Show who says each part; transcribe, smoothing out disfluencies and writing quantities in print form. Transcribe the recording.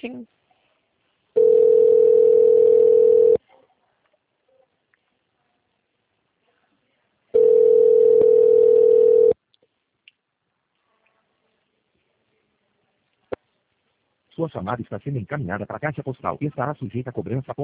Speaker 1: marketing.
Speaker 2: Sua chamada está sendo encaminhada para a caixa postal e estará sujeita a cobrança após